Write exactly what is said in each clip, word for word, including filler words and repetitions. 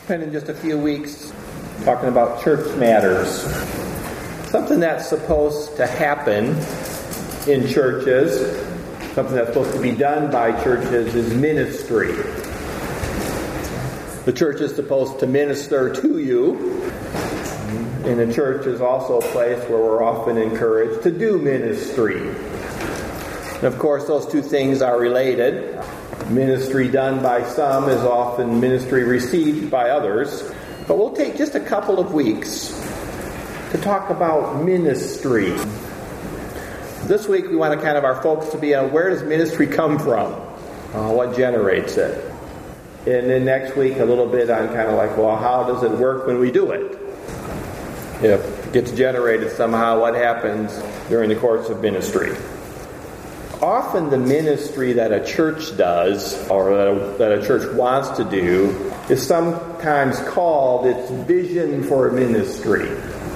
spending just a few weeks talking about church matters. Something that's supposed to happen in churches, something that's supposed to be done by churches, is ministry. The church is supposed to minister to you, and the church is also a place where we're often encouraged to do ministry. And of course, those two things are related. Ministry done by some is often ministry received by others. But we'll take just a couple of weeks to talk about ministry. This week we want to kind of our focus to be on where does ministry come from? Uh, what generates it? And then next week a little bit on kind of like, well, how does it work when we do it? If it gets generated somehow, what happens during the course of ministry? Often the ministry that a church does, or that a, that a church wants to do, is sometimes called its vision for ministry.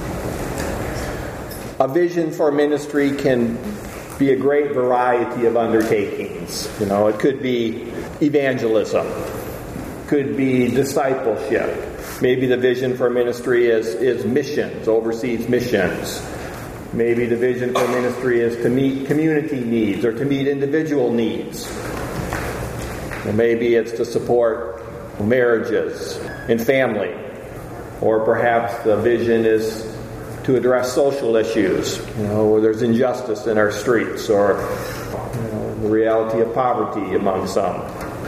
A vision for ministry can be a great variety of undertakings. You know, it could be evangelism, could be discipleship. Maybe the vision for ministry is, is missions, overseas missions. Maybe the vision for ministry is to meet community needs or to meet individual needs. Or maybe it's to support marriages and family. Or perhaps the vision is to address social issues, you know, where there's injustice in our streets, or you know, the reality of poverty among some.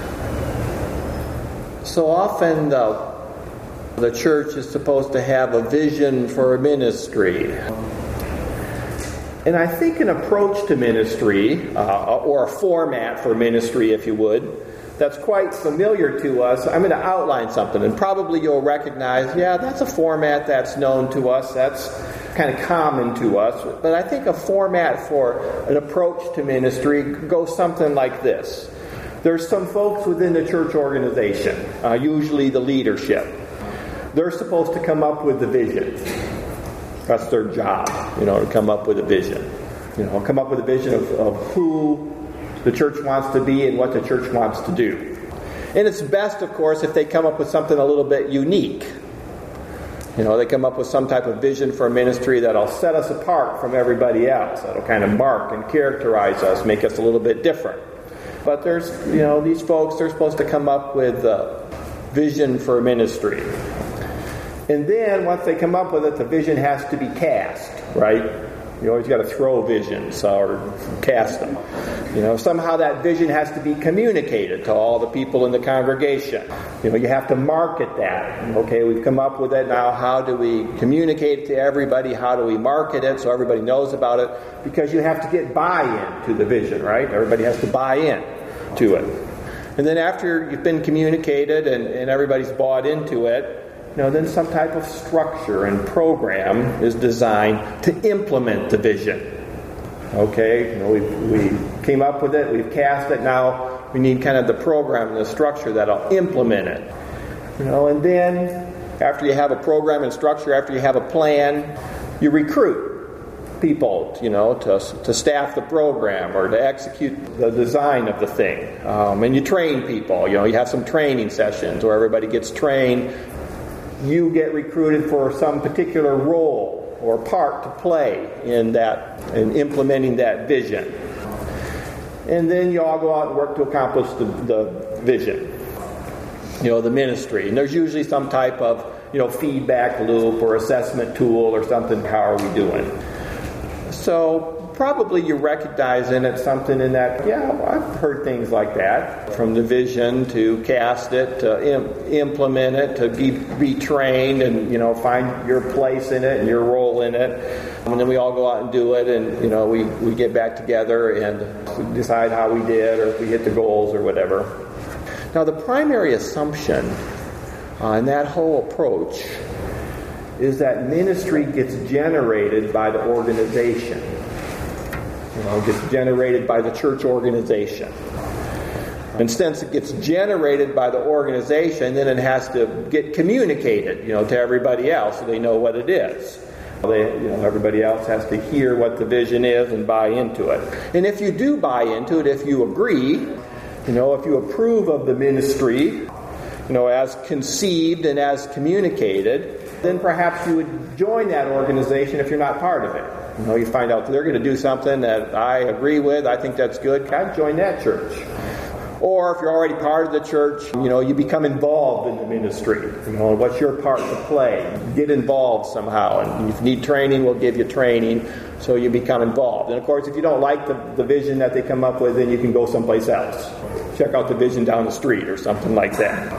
So often the, the church is supposed to have a vision for a ministry. And I think an approach to ministry, uh, or a format for ministry, if you would, that's quite familiar to us. I'm going to outline something, and probably you'll recognize, yeah, that's a format that's known to us, that's kind of common to us. But I think a format for an approach to ministry goes something like this. There's some folks within the church organization, uh, usually the leadership. They're supposed to come up with the vision. That's their job, you know, to come up with a vision. You know, come up with a vision of, of who the church wants to be and what the church wants to do. And it's best, of course, if they come up with something a little bit unique. You know, they come up with some type of vision for a ministry that'll set us apart from everybody else. That'll kind of mark and characterize us, make us a little bit different. But there's, you know, these folks, they're supposed to come up with a vision for a ministry. And then, once they come up with it, the vision has to be cast, right? You always got to throw visions or cast them. You know, somehow that vision has to be communicated to all the people in the congregation. You know, you have to market that. Okay, we've come up with it. Now, how do we communicate it to everybody? How do we market it so everybody knows about it? Because you have to get buy-in to the vision, right? Everybody has to buy in to it. And then after you've been communicated and, and everybody's bought into it, you know, then some type of structure and program is designed to implement the vision. Okay, you know, we we came up with it, we've cast it, now we need kind of the program and the structure that'll implement it. You know, and then after you have a program and structure, after you have a plan, you recruit people, you know, to to staff the program or to execute the design of the thing. Um, and you train people. You know, you have some training sessions where everybody gets trained. You get recruited for some particular role or part to play in that, in implementing that vision. And then you all go out and work to accomplish the, the vision, you know, the ministry. And there's usually some type of, you know, feedback loop or assessment tool or something. How are we doing? So probably you recognize in it something in that, yeah, well, I've heard things like that. From the vision to cast it, to im- implement it, to be, be trained and, you know, find your place in it and your role in it. And then we all go out and do it, and, you know, we, we get back together and decide how we did or if we hit the goals or whatever. Now, the primary assumption uh, in that whole approach is that ministry gets generated by the organization. You know, it gets generated by the church organization. And since it gets generated by the organization, then it has to get communicated, you know, to everybody else so they know what it is. They, you know, everybody else has to hear what the vision is and buy into it. And if you do buy into it, if you agree, you know, if you approve of the ministry, you know, as conceived and as communicated, then perhaps you would join that organization if you're not part of it. You know, you find out they're going to do something that I agree with, I think that's good, I'd join that church. Or if you're already part of the church, you know, you become involved in the ministry. You know, what's your part to play? Get involved somehow. And if you need training, we'll give you training, so you become involved. And of course, if you don't like the, the vision that they come up with, then you can go someplace else. Check out the vision down the street or something like that.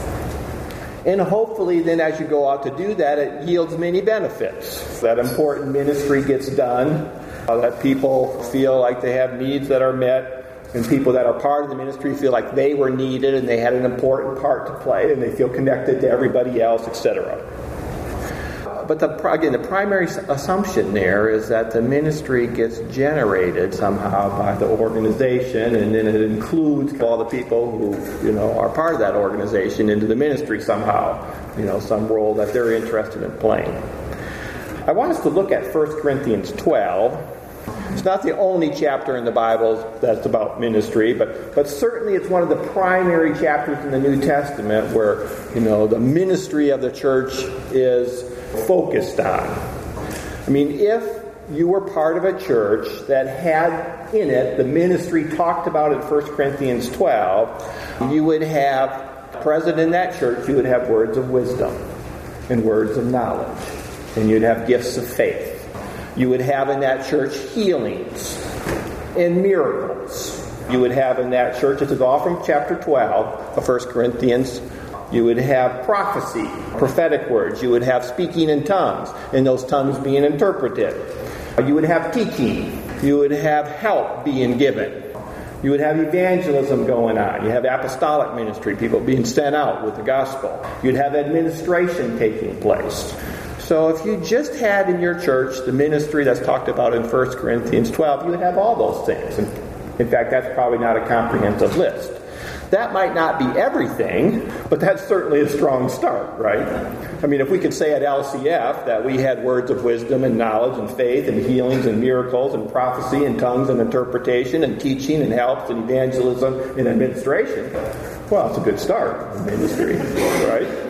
And hopefully then as you go out to do that, it yields many benefits. That important ministry gets done, uh, that people feel like they have needs that are met, and people that are part of the ministry feel like they were needed and they had an important part to play, and they feel connected to everybody else, et cetera. But the, again, the primary assumption there is that the ministry gets generated somehow by the organization, and then it includes all the people who, you know, are part of that organization into the ministry somehow, you know, some role that they're interested in playing. I want us to look at First Corinthians twelve. It's not the only chapter in the Bible that's about ministry, but, but certainly it's one of the primary chapters in the New Testament where, you know, the ministry of the church is focused on. I mean, if you were part of a church that had in it the ministry talked about in First Corinthians twelve, you would have present in that church, you would have words of wisdom and words of knowledge, and you'd have gifts of faith. You would have in that church healings and miracles. You would have in that church, this is all from chapter twelve of First Corinthians, you would have prophecy, prophetic words. You would have speaking in tongues, and those tongues being interpreted. You would have teaching. You would have help being given. You would have evangelism going on. You have apostolic ministry, people being sent out with the gospel. You'd have administration taking place. So if you just had in your church the ministry that's talked about in First Corinthians twelve, you would have all those things. And in fact, that's probably not a comprehensive list. That might not be everything, but that's certainly a strong start, right? I mean, if we could say at L C F that we had words of wisdom and knowledge and faith and healings and miracles and prophecy and tongues and interpretation and teaching and helps and evangelism and administration, well, it's a good start in ministry, right?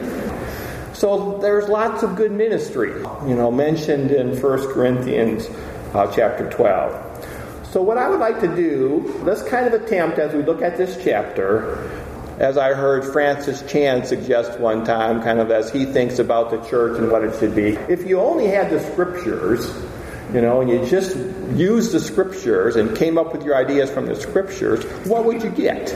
So there's lots of good ministry, you know, mentioned in First Corinthians uh, chapter twelve. So what I would like to do, let's kind of attempt as we look at this chapter, as I heard Francis Chan suggest one time, kind of as he thinks about the church and what it should be. If you only had the scriptures, you know, and you just used the scriptures and came up with your ideas from the scriptures, what would you get?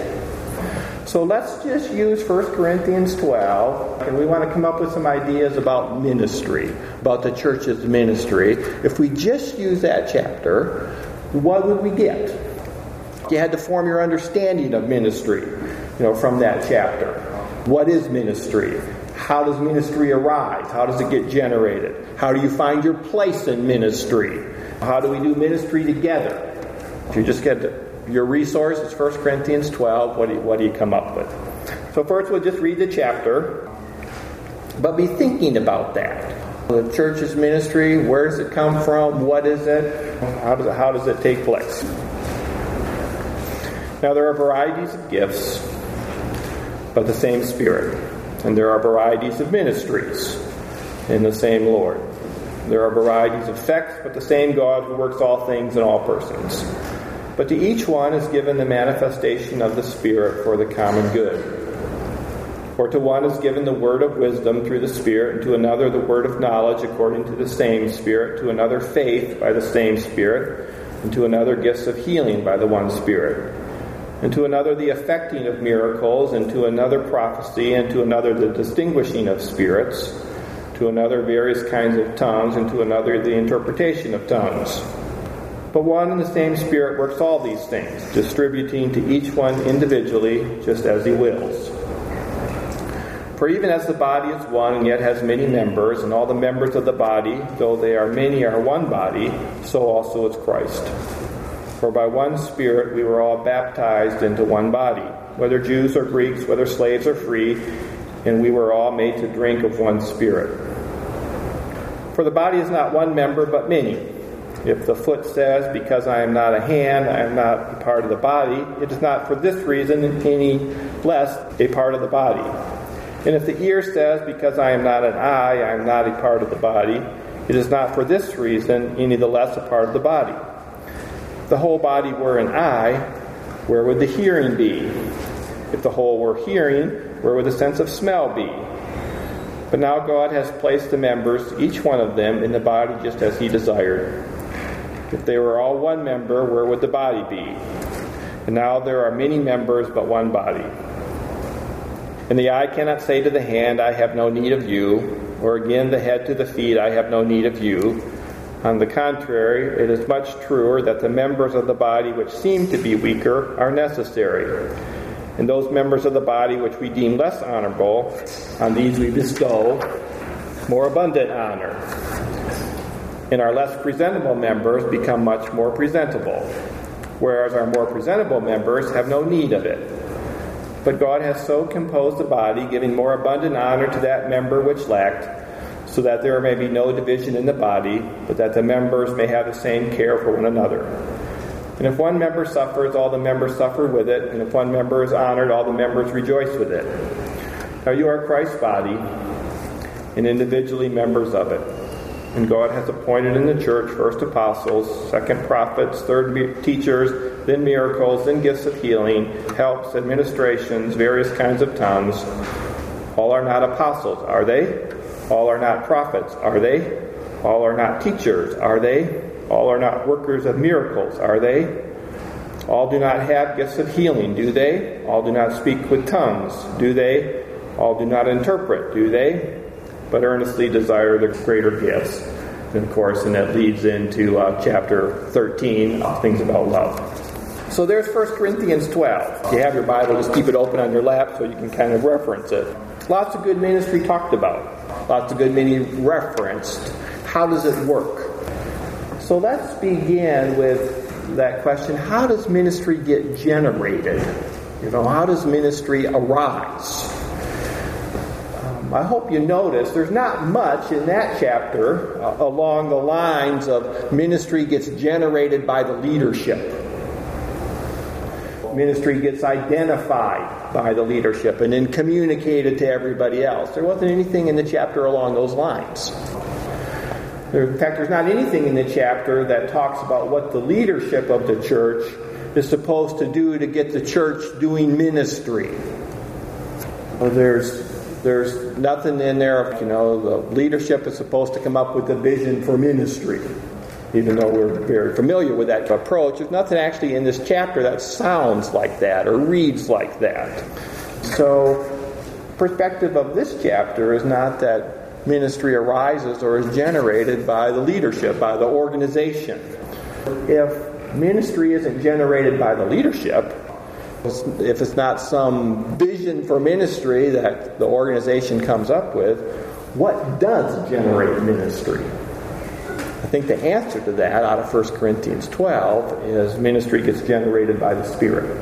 So let's just use First Corinthians twelve, and we want to come up with some ideas about ministry, about the church's ministry. If we just use that chapter, what would we get? You had to form your understanding of ministry, you know, from that chapter. What is ministry? How does ministry arise? How does it get generated? How do you find your place in ministry? How do we do ministry together? If you just get your resource, it's First Corinthians twelve. What do you, what do you come up with? So first we'll just read the chapter, but be thinking about that. The church's ministry, where does it come from? What is it? How does it, how does it take place? Now there are varieties of gifts, but the same Spirit. And there are varieties of ministries in the same Lord. There are varieties of effects, but the same God who works all things in all persons. But to each one is given the manifestation of the Spirit for the common good. For to one is given the word of wisdom through the Spirit, and to another the word of knowledge according to the same Spirit, to another faith by the same Spirit, and to another gifts of healing by the one Spirit, and to another the effecting of miracles, and to another prophecy, and to another the distinguishing of spirits, to another various kinds of tongues, and to another the interpretation of tongues. But one and the same Spirit works all these things, distributing to each one individually just as He wills. For even as the body is one and yet has many members, and all the members of the body, though they are many, are one body, so also is Christ. For by one Spirit we were all baptized into one body, whether Jews or Greeks, whether slaves or free, and we were all made to drink of one Spirit. For the body is not one member, but many. If the foot says, because I am not a hand, I am not a part of the body, it is not for this reason any less a part of the body. And if the ear says, because I am not an eye, I am not a part of the body, it is not for this reason any the less a part of the body. If the whole body were an eye, where would the hearing be? If the whole were hearing, where would the sense of smell be? But now God has placed the members, each one of them, in the body just as He desired. If they were all one member, where would the body be? And now there are many members, but one body. And the eye cannot say to the hand, I have no need of you, or again the head to the feet, I have no need of you. On the contrary, it is much truer that the members of the body which seem to be weaker are necessary. And those members of the body which we deem less honorable, on these we bestow more abundant honor. And our less presentable members become much more presentable, whereas our more presentable members have no need of it. But God has so composed the body, giving more abundant honor to that member which lacked, so that there may be no division in the body, but that the members may have the same care for one another. And if one member suffers, all the members suffer with it. And if one member is honored, all the members rejoice with it. Now you are Christ's body, and individually members of it. And God has appointed in the church first apostles, second prophets, third teachers, then miracles, then gifts of healing, helps, administrations, various kinds of tongues. All are not apostles, are they? All are not prophets, are they? All are not teachers, are they? All are not workers of miracles, are they? All do not have gifts of healing, do they? All do not speak with tongues, do they? All do not interpret, do they? But earnestly desire the greater gifts. And of course, and that leads into uh, chapter thirteen, things about love. So there's First Corinthians twelve. If you have your Bible, just keep it open on your lap so you can kind of reference it. Lots of good ministry talked about. Lots of good ministry referenced. How does it work? So let's begin with that question. How does ministry get generated? You know, how does ministry arise? Um, I hope you notice there's not much in that chapter uh, along the lines of ministry gets generated by the leadership. Ministry gets identified by the leadership and then communicated to everybody else. There wasn't anything in the chapter along those lines. In fact, there's not anything in the chapter that talks about what the leadership of the church is supposed to do to get the church doing ministry. There's there's nothing in there, you know, the leadership is supposed to come up with a vision for ministry. Even though we're very familiar with that approach, there's nothing actually in this chapter that sounds like that or reads like that. So, perspective of this chapter is not that ministry arises or is generated by the leadership, by the organization. If ministry isn't generated by the leadership, if it's not some vision for ministry that the organization comes up with, what does generate ministry? I think the answer to that out of First Corinthians twelve is ministry gets generated by the Spirit.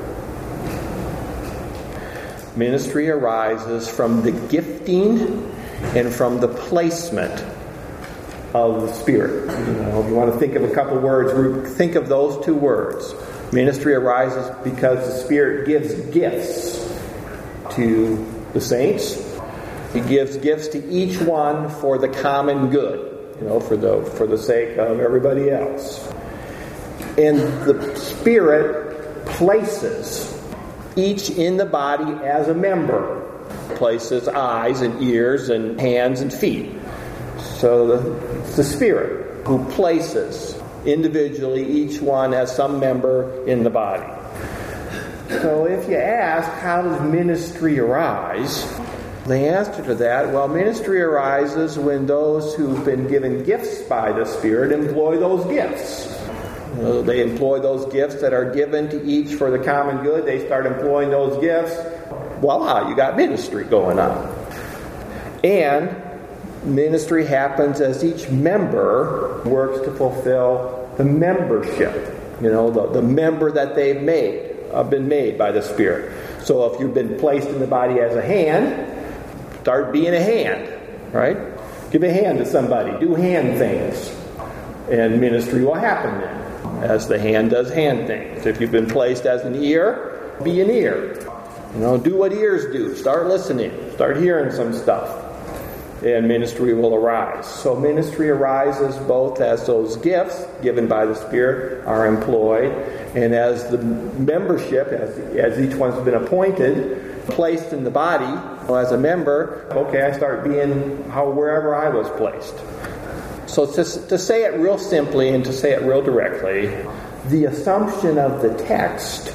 Ministry arises from the gifting and from the placement of the Spirit. You know, if you want to think of a couple words, think of those two words. Ministry arises because the Spirit gives gifts to the saints. He gives gifts to each one for the common good, you know, for the for the sake of everybody else. And the Spirit places each in the body as a member. Places eyes and ears and hands and feet. So the, it's the Spirit who places individually each one as some member in the body. So if you ask, how does ministry arise? The answer to that, well, ministry arises when those who've been given gifts by the Spirit employ those gifts. You know, they employ those gifts that are given to each for the common good. They start employing those gifts. Voila, you got ministry going on. And ministry happens as each member works to fulfill the membership. You know, the, the member that they've made, uh, been made by the Spirit. So if you've been placed in the body as a hand, start being a hand, right? Give a hand to somebody. Do hand things. And ministry will happen then, as the hand does hand things. If you've been placed as an ear, be an ear. You know, do what ears do. Start listening. Start hearing some stuff. And ministry will arise. So ministry arises both as those gifts given by the Spirit are employed, and as the membership, as, as each one's been appointed, placed in the body, as a member, okay, I start being how wherever I was placed. So to, to say it real simply and to say it real directly, the assumption of the text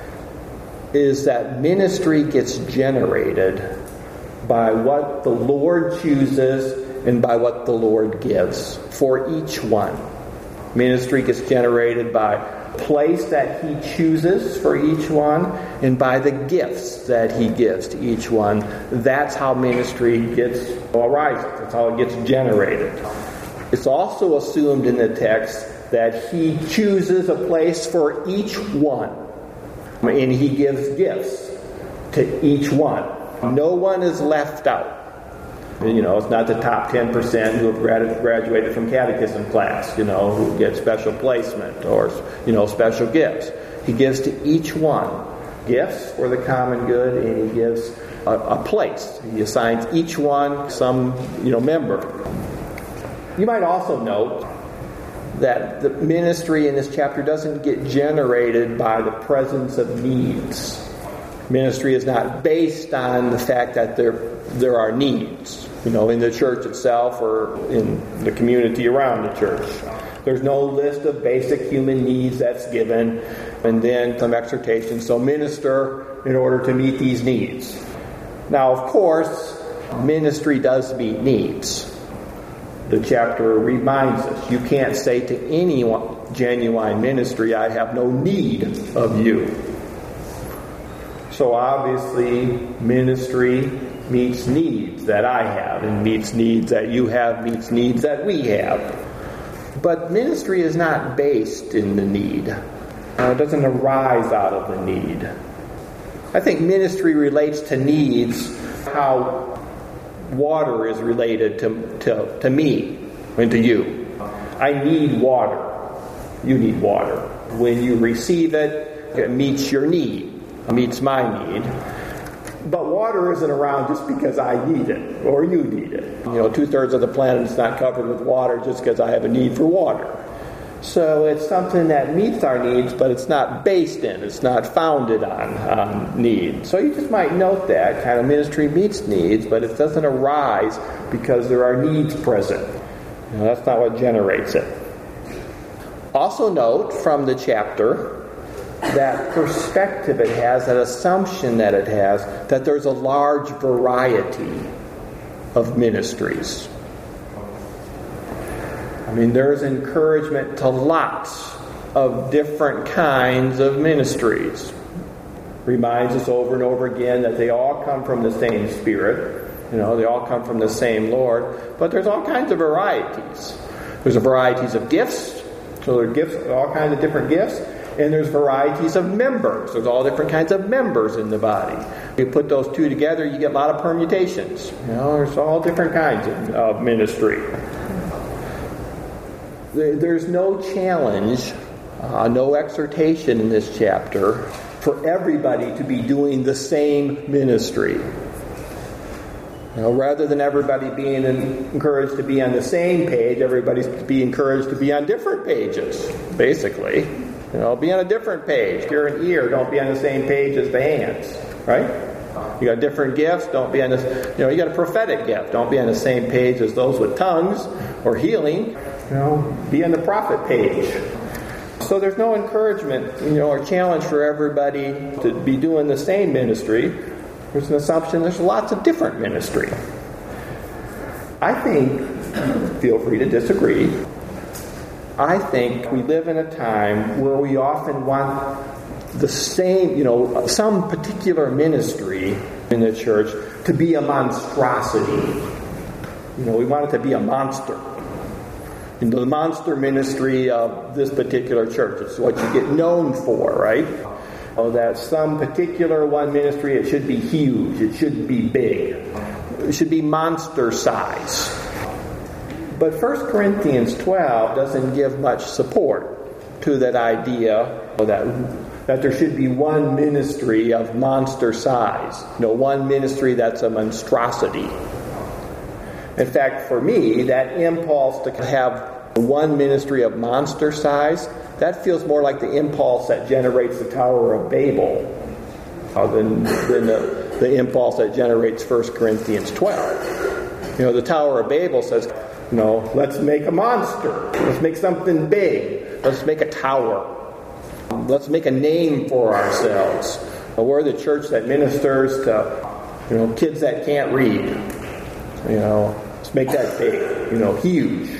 is that ministry gets generated by what the Lord chooses and by what the Lord gives for each one. Ministry gets generated by place that He chooses for each one and by the gifts that He gives to each one. That's how ministry gets arises. That's how it gets generated. It's also assumed in the text that He chooses a place for each one. And He gives gifts to each one. No one is left out. You know, it's not the top ten percent who have graduated from catechism class, you know, who get special placement or, you know, special gifts. He gives to each one gifts for the common good, and He gives a, a place. He assigns each one some, you know, member. You might also note that the ministry in this chapter doesn't get generated by the presence of needs. Ministry is not based on the fact that there there are needs, you know, in the church itself or in the community around the church. There's no list of basic human needs that's given, and then some exhortation. So minister in order to meet these needs. Now, of course, ministry does meet needs. The chapter reminds us, you can't say to any genuine ministry, I have no need of you. So obviously, ministry meets needs that I have, and meets needs that you have, meets needs that we have. But ministry is not based in the need. Uh, it doesn't arise out of the need. I think ministry relates to needs how water is related to, to, to me and to you. I need water. You need water. When you receive it, it meets your need. Meets my need. But water isn't around just because I need it or you need it. You know, two-thirds of the planet is not covered with water just because I have a need for water. So it's something that meets our needs, but it's not based in, it's not founded on um, need. So you just might note that kind of ministry meets needs, but it doesn't arise because there are needs present. You know, that's not what generates it. Also note from the chapter that perspective it has, that assumption that it has, that there's a large variety of ministries. I mean, there's encouragement to lots of different kinds of ministries. Reminds us over and over again that they all come from the same Spirit. You know, they all come from the same Lord. But there's all kinds of varieties. There's a varieties of gifts. So there are gifts, all kinds of different gifts. And there's varieties of members. There's all different kinds of members in the body. You put those two together, you get a lot of permutations. You know, there's all different kinds of, of ministry. There's no challenge, uh, no exhortation in this chapter for everybody to be doing the same ministry. You know, rather than everybody being encouraged to be on the same page, everybody's to be encouraged to be on different pages, basically. You know, be on a different page. If you're an ear, don't be on the same page as the hands, right? You got different gifts, don't be on this, you know, you got a prophetic gift, don't be on the same page as those with tongues or healing, you know, be on the prophet page. So there's no encouragement, you know, or challenge for everybody to be doing the same ministry. There's an assumption there's lots of different ministry. I think, feel free to disagree, I think we live in a time where we often want the same, you know, some particular ministry in the church to be a monstrosity. You know, we want it to be a monster. You know, the monster ministry of this particular church. It's what you get known for, right? Oh, that some particular one ministry, it should be huge. It should be big. It should be monster size. But First Corinthians twelve doesn't give much support to that idea that that there should be one ministry of monster size. You know, one ministry that's a monstrosity. In fact, for me, that impulse to have one ministry of monster size, that feels more like the impulse that generates the Tower of Babel uh, than, than the, the impulse that generates First Corinthians twelve. You know, the Tower of Babel says, you know, let's make a monster. Let's make something big. Let's make a tower. Let's make a name for ourselves. We're the church that ministers to, you know, kids that can't read. You know, let's make that big, you know, huge.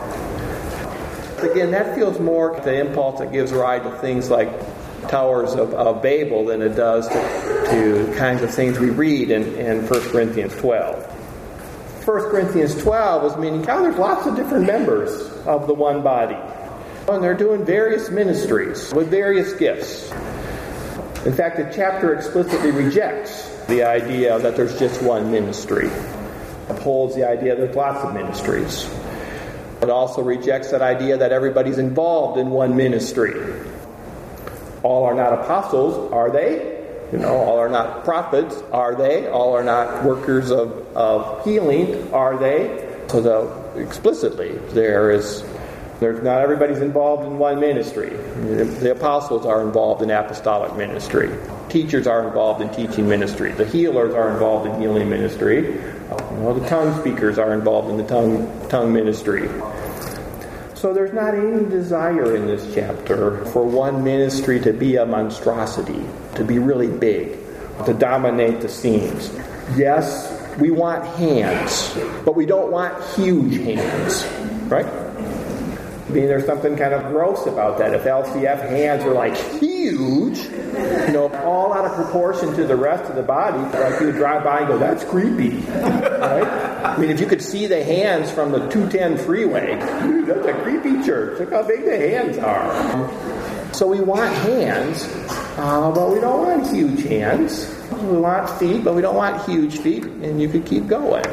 Again, that feels more the impulse that gives rise to things like Towers of, of Babel than it does to, to kinds of things we read in, in First Corinthians twelve. First Corinthians twelve is meaning, God, there's lots of different members of the one body. And they're doing various ministries with various gifts. In fact, the chapter explicitly rejects the idea that there's just one ministry. It upholds the idea that there's lots of ministries. It also rejects that idea that everybody's involved in one ministry. All are not apostles, are they? You know, all are not prophets, are they? All are not workers of, of healing, are they? So the, explicitly, there is, there's not everybody's involved in one ministry. The apostles are involved in apostolic ministry. Teachers are involved in teaching ministry. The healers are involved in healing ministry. You know, the tongue speakers are involved in the tongue tongue ministry. So there's not any desire in this chapter for one ministry to be a monstrosity, to be really big, to dominate the scenes. Yes, we want hands, but we don't want huge hands, right? I mean, there's something kind of gross about that. If L C F hands are like huge, you know, all out of proportion to the rest of the body, like you would drive by and go, that's creepy, right? I mean, if you could see the hands from the two ten freeway, that's a creepy church. Look how big the hands are. So we want hands, uh, but we don't want huge hands. We want feet, but we don't want huge feet, and you could keep going.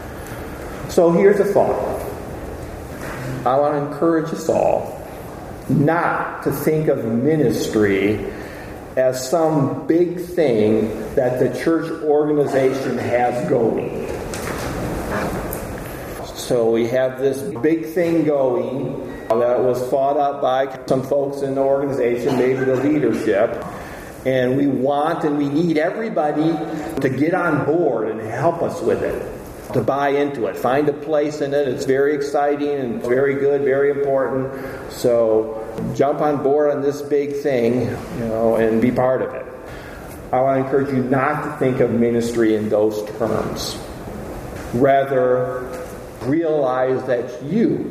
So here's a thought. I want to encourage us all not to think of ministry as some big thing that the church organization has going. So we have this big thing going that was thought up by some folks in the organization, maybe the leadership, and we want and we need everybody to get on board and help us with it. To buy into it, find a place in it. It's very exciting and very good, very important. So jump on board on this big thing, you know, and be part of it. I want to encourage you not to think of ministry in those terms. Rather, realize that you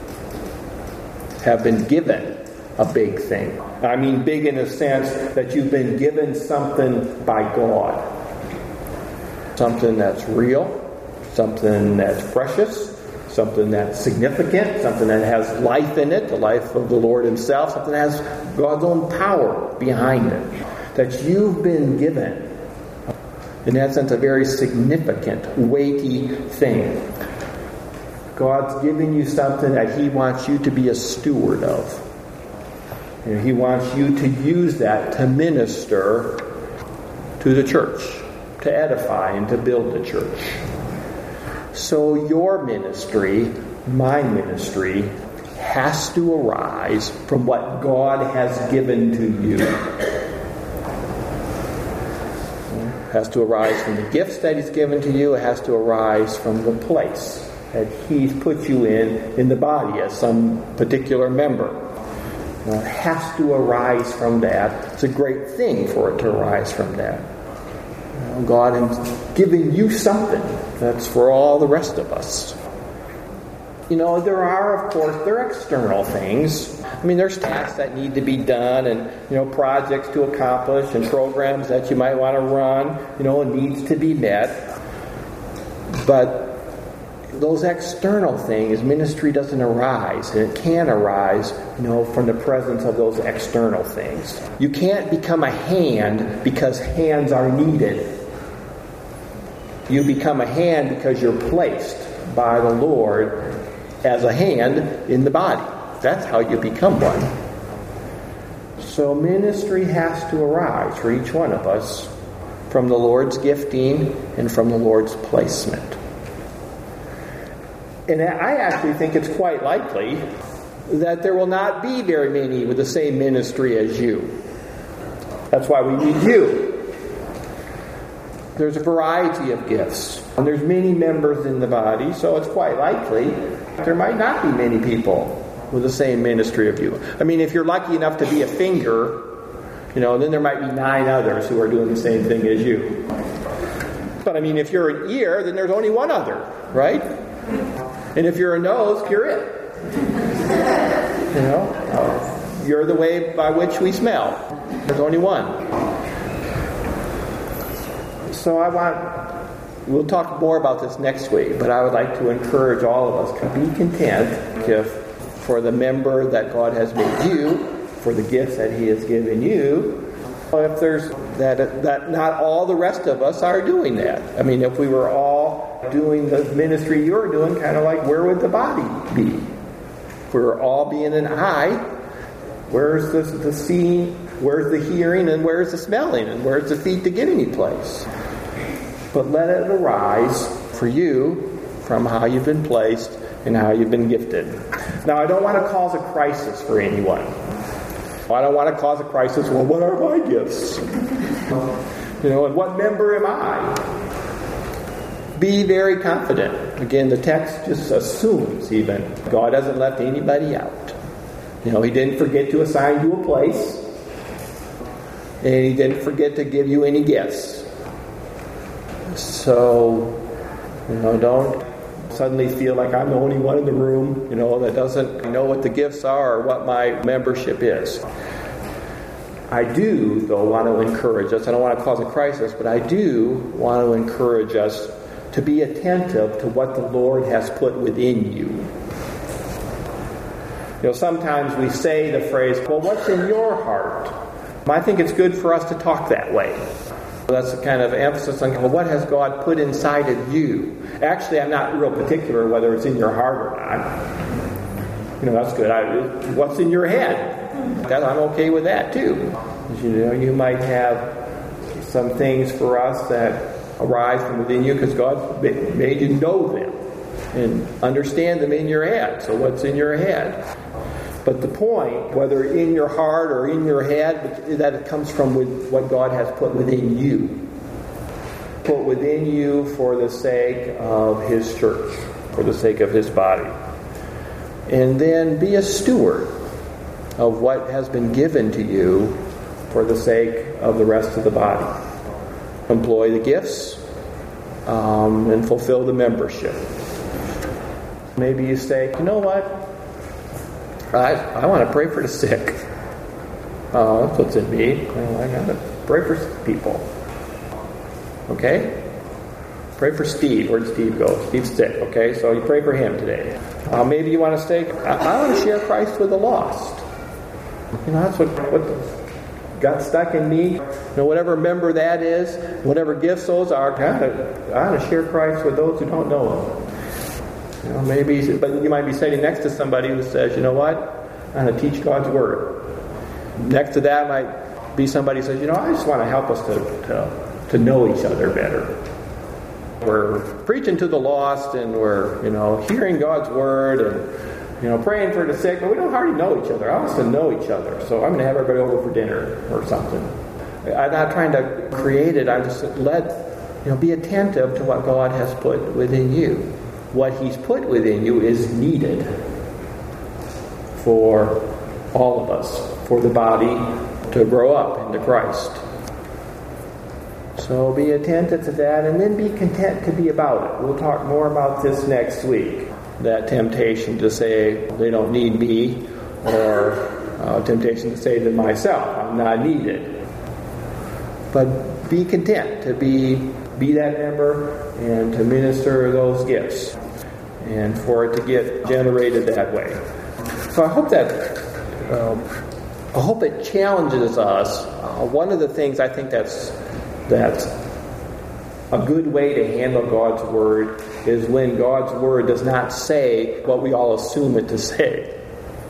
have been given a big thing. I mean big in the sense that you've been given something by God. Something that's real. Something that's precious, something that's significant, something that has life in it, the life of the Lord Himself, something that has God's own power behind it, that you've been given. In that sense, a very significant, weighty thing. God's giving you something that He wants you to be a steward of. And He wants you to use that to minister to the church, to edify and to build the church. So your ministry, my ministry, has to arise from what God has given to you. It has to arise from the gifts that He's given to you. It has to arise from the place that He's put you in, in the body as some particular member. It has to arise from that. It's a great thing for it to arise from that. God has given you something that's for all the rest of us. You know, there are, of course, there are external things. I mean, there's tasks that need to be done and, you know, projects to accomplish and programs that you might want to run, you know, needs to be met. But those external things, ministry doesn't arise, and it can arise, you know, from the presence of those external things. You can't become a hand because hands are needed. You become a hand because you're placed by the Lord as a hand in the body. That's how you become one. So ministry has to arise for each one of us from the Lord's gifting and from the Lord's placement. And I actually think it's quite likely that there will not be very many with the same ministry as you. That's why we need you. There's a variety of gifts, and there's many members in the body, so it's quite likely there might not be many people with the same ministry of you. I mean, if you're lucky enough to be a finger, you know, then there might be nine others who are doing the same thing as you. But I mean, if you're an ear, then there's only one other, right? And if you're a nose, you're it. You know, uh, you're the way by which we smell. There's only one. So I want, we'll talk more about this next week, but I would like to encourage all of us to be content if for the member that God has made you, for the gifts that He has given you, if there's that that not all the rest of us are doing that. I mean, if we were all doing the ministry you're doing, kind of like, where would the body be? If we were all being an eye, where's the, the seeing, where's the hearing, and where's the smelling, and where's the feet to get any place? But let it arise for you from how you've been placed and how you've been gifted. Now, I don't want to cause a crisis for anyone. I don't want to cause a crisis. Well, what are my gifts? You know, and what member am I? Be very confident. Again, the text just assumes even God hasn't left anybody out. You know, He didn't forget to assign you a place, and He didn't forget to give you any gifts. So, you know, don't suddenly feel like I'm the only one in the room, you know, that doesn't know what the gifts are or what my membership is. I do, though, want to encourage us. I don't want to cause a crisis, but I do want to encourage us to be attentive to what the Lord has put within you. You know, sometimes we say the phrase, well, what's in your heart? I think it's good for us to talk that way. That's the kind of emphasis on, well, what has God put inside of you? Actually, I'm not real particular whether it's in your heart or not. You know, that's good. I, what's in your head? That, I'm okay with that, too. You know, you might have some things for us that arise from within you because God made you know them and understand them in your head. So what's in your head? But the point, whether in your heart or in your head, that it comes from with what God has put within you. Put within you for the sake of His church, for the sake of His body. And then be a steward of what has been given to you for the sake of the rest of the body. Employ the gifts um, and fulfill the membership. Maybe you say, you know what? I, I want to pray for the sick. Oh, that's what's in me. Well, I got to pray for people. Okay? Pray for Steve. Where'd Steve go? Steve's sick. Okay, so you pray for him today. Uh, maybe you want to say, I, I want to share Christ with the lost. You know, that's what, what got stuck in me. You know, whatever member that is, whatever gifts those are, I want to share Christ with those who don't know Him. You know, maybe, but you might be sitting next to somebody who says, you know what, I'm going to teach God's Word. Next to that might be somebody who says, you know, I just want to help us to, to, to know each other better. We're preaching to the lost and we're, you know, hearing God's Word and, you know, praying for the sick, but we don't hardly know each other. I want us to know each other, so I'm going to have everybody over for dinner or something. I'm not trying to create it. I just let, you know, be attentive to what God has put within you. What He's put within you is needed for all of us, for the body to grow up into Christ. So be attentive to that and then be content to be about it. We'll talk more about this next week. That temptation to say they don't need me, or uh, temptation to say to myself, I'm not needed. But be content to be be that member and to minister those gifts and for it to get generated that way. So I hope that um, I hope it challenges us. Uh, one of the things I think that's that's a good way to handle God's Word is when God's Word does not say what we all assume it to say.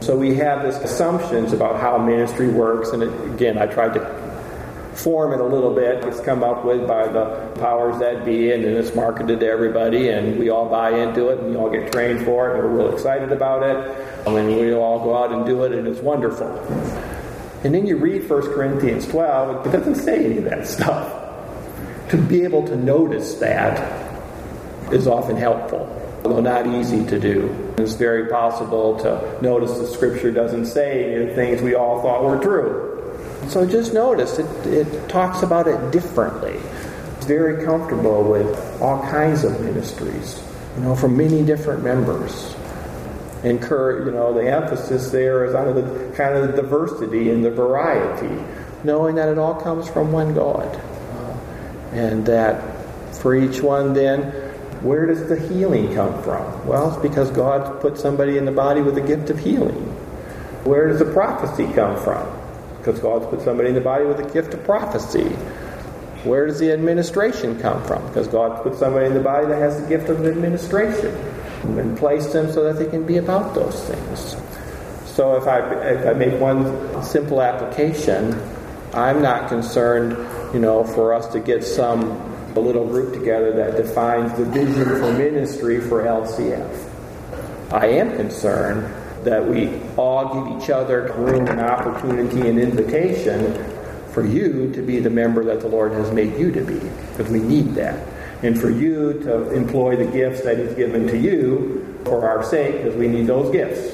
So we have this assumptions about how ministry works, and it, again, I tried to form it a little bit. It's come up with by the powers that be, and then it's marketed to everybody, and we all buy into it, and we all get trained for it, and we're real excited about it, and then we all go out and do it, and it's wonderful. And then you read First Corinthians twelve, it doesn't say any of that stuff. To be able to notice that is often helpful, although not easy to do. It's very possible to notice the Scripture doesn't say any of the things we all thought were true. So just notice, it, it talks about it differently. It's very comfortable with all kinds of ministries, you know, from many different members. Encourage, you know, the emphasis there is on the kind of the diversity and the variety, knowing that it all comes from one God. Uh, and that for each one then, where does the healing come from? Well, it's because God put somebody in the body with a gift of healing. Where does the prophecy come from? Because God's put somebody in the body with a gift of prophecy. Where does the administration come from? Because God's put somebody in the body that has the gift of administration and placed them so that they can be about those things. So if I, if I make one simple application, I'm not concerned, you know, for us to get some a little group together that defines the vision for ministry for L C F. I am concerned that we all give each other room and opportunity and invitation for you to be the member that the Lord has made you to be, because we need that. And for you to employ the gifts that He's given to you for our sake, because we need those gifts.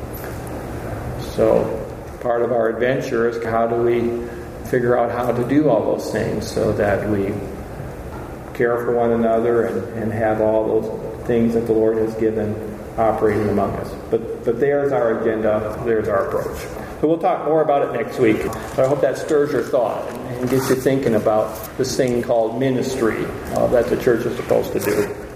So part of our adventure is how do we figure out how to do all those things so that we care for one another and, and have all those things that the Lord has given operating among us. But but there's our agenda, there's our approach. So we'll talk more about it next week. So I hope that stirs your thought and gets you thinking about this thing called ministry uh, that the church is supposed to do.